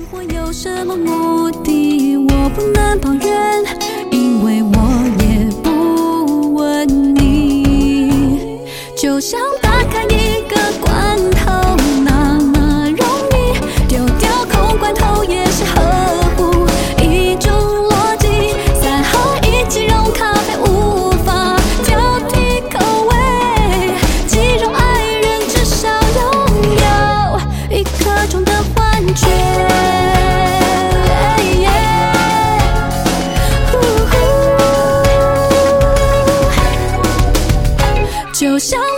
活有什么目的？我不能抱怨，因为我也不问你。就像打开一个罐头那么容易，丢掉空罐头也是合乎一种逻辑。3合1即溶咖啡无法挑剔口味，几种爱人至少拥有一刻钟的幻觉。就像